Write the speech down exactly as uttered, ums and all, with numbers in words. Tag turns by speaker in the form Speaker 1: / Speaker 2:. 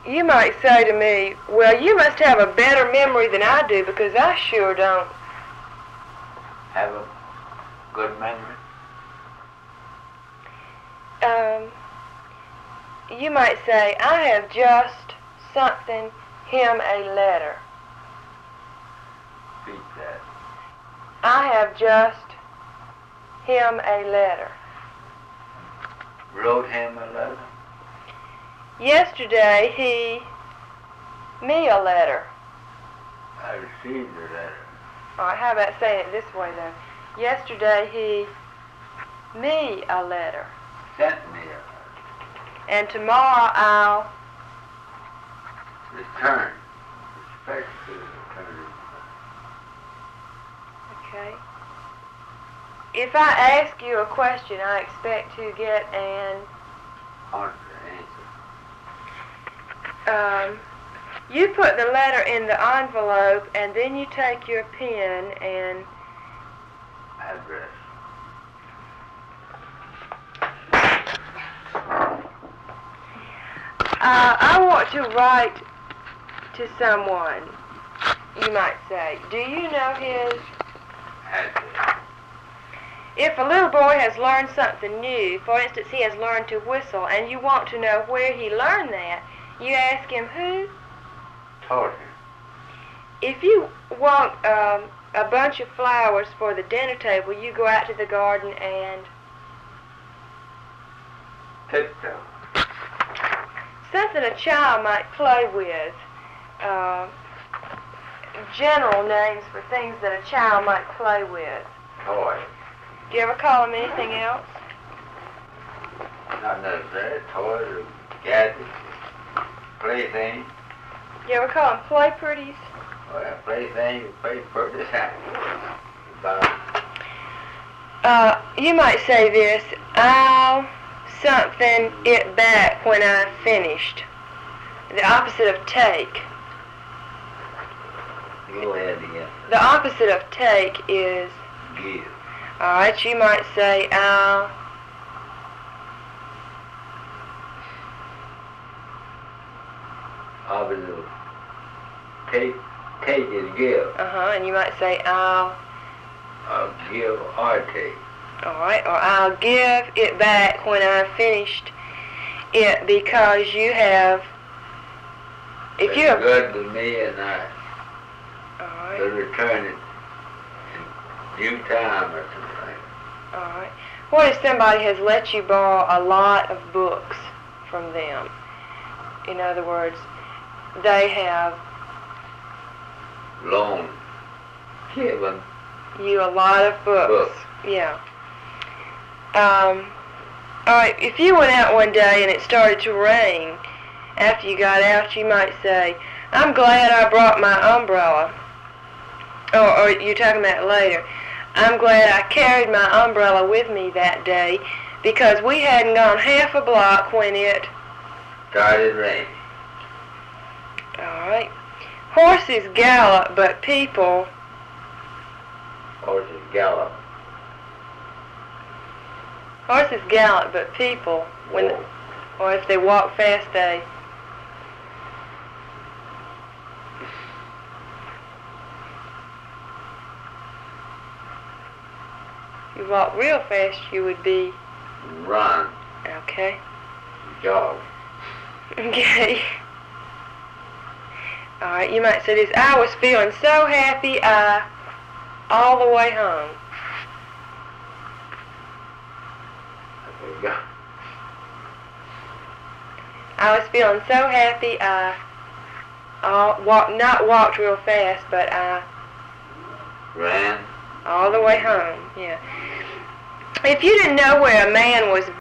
Speaker 1: You might say to me, well, you must have a better memory than I do, because I sure don't.
Speaker 2: Have a good memory?
Speaker 1: Um, you might say, I have just something him a letter.
Speaker 2: Repeat that.
Speaker 1: I have just him a letter.
Speaker 2: Wrote him a letter?
Speaker 1: Yesterday he me a letter.
Speaker 2: I received a letter.
Speaker 1: All right, how about saying it this way, though? Yesterday he me a letter.
Speaker 2: Sent me a letter.
Speaker 1: And tomorrow I'll
Speaker 2: Return. Respectfully return it.
Speaker 1: Okay. If I ask you a question, I expect to get an
Speaker 2: Answer, answer.
Speaker 1: um, you put the letter in the envelope, and then you take your pen and
Speaker 2: Address.
Speaker 1: uh, I want to write to someone, you might say. Do you know his?
Speaker 2: Address.
Speaker 1: If a little boy has learned something new, for instance, he has learned to whistle, and you want to know where he learned that, you ask him who?
Speaker 2: Taught him.
Speaker 1: If you want um, a bunch of flowers for the dinner table, you go out to the garden and
Speaker 2: Picked them.
Speaker 1: something a child might play with. Uh, general names for things that a child might play with.
Speaker 2: Toy.
Speaker 1: Do you ever call them anything else?
Speaker 2: Not necessarily. Toys or gadgets. Plaything.
Speaker 1: Do you ever call them play pretties?
Speaker 2: Well, plaything, play pretty. About
Speaker 1: Uh, you might say this, I'll something it back when I've finished. The opposite of take.
Speaker 2: go ahead again.
Speaker 1: The opposite of take is,
Speaker 2: Give.
Speaker 1: alright, you might say, I'll
Speaker 2: Opposite. Take, take is give.
Speaker 1: uh-huh, and you might say, I'll,
Speaker 2: Uh, give or take.
Speaker 1: alright, or I'll give it back when I've finished it because you have, if
Speaker 2: It's
Speaker 1: you have,
Speaker 2: good to me and I
Speaker 1: alright,
Speaker 2: will return it in due time or something.
Speaker 1: alright. What if somebody has let you borrow a lot of books from them? In other words, they have
Speaker 2: Loan. Given.
Speaker 1: you a lot of books.
Speaker 2: Books.
Speaker 1: Yeah. Um, alright, if you went out one day and it started to rain, after you got out, you might say, I'm glad I brought my umbrella. Or, or you're talking about later. I'm glad I carried my umbrella with me that day because we hadn't gone half a block when it...
Speaker 2: Started raining.
Speaker 1: Alright. Horses gallop, but people...
Speaker 2: Horses gallop.
Speaker 1: Horses gallop, but people, when,
Speaker 2: Whoa.
Speaker 1: or if they walk fast, they... If you walk real fast, you would be...
Speaker 2: Run.
Speaker 1: Okay.
Speaker 2: Jog.
Speaker 1: Okay. Alright, you might say this. I was feeling so happy, I... all the way home.
Speaker 2: There you go.
Speaker 1: I was feeling so happy, I... all, walk, not walked real fast, but I...
Speaker 2: Ran.
Speaker 1: all the way home, yeah. If you didn't know where a man was